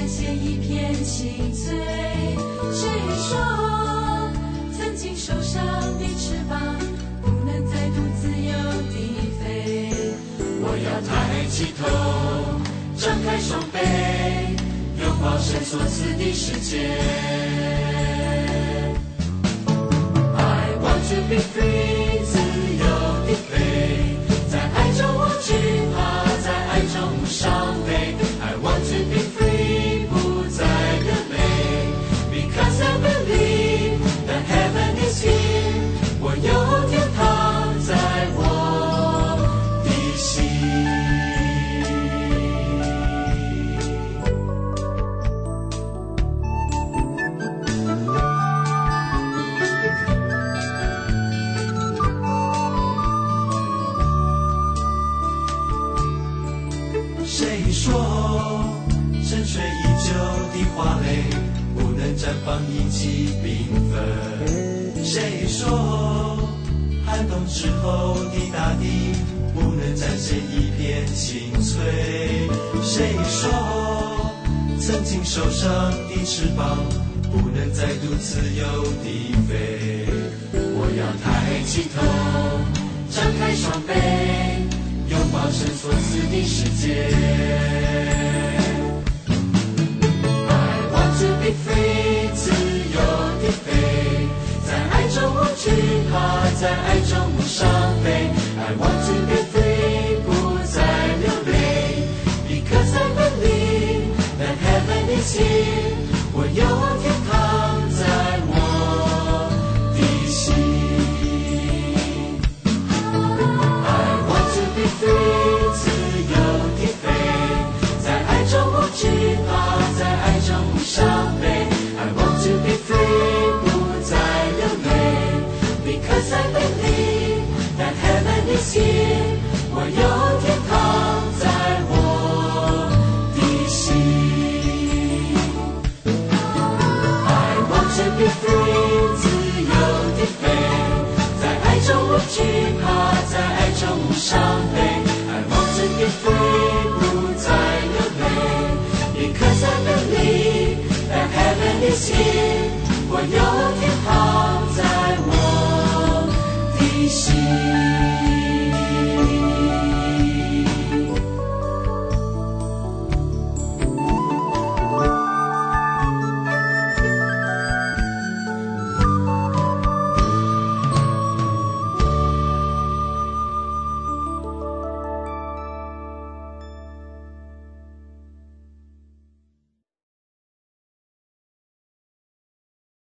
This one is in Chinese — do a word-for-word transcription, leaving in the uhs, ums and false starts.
线一片青翠。谁说曾经受伤的翅膀不能再度自由地飞？我要抬起头，张开双臂，拥抱神所赐的世界。I want to be free， 自由地飞，在爱中无惧怕，在爱中无伤悲。I want to be free， 不再流泪 ，Because I believe that heaven is here， 我有天堂在我的心。谁说沉睡已久的花蕾不能绽放一起缤纷？谁说寒冬之后的大地不能展现一片青翠？谁说曾经受伤的翅膀不能再度自由地飞？我要抬起头，张开双臂，拥抱神所赐的世界。I want to be free， 自由地飞，在爱中无惧怕，在爱中无伤悲。I want to be free， 不再流泪 ，Because I believe that heaven is here， 我有天堂在我的心。free， 自由地飞，在爱中无惧怕，在爱中无伤悲。I want to be free， 不再流泪 ，Because I believe that heaven is here， 我有天堂在我的心。I want to be free， 自由地飞，在爱中无惧怕，在爱中无伤悲。Be free， 不再流泪 ，Because I believe that heaven is here， 我有天堂在我的心。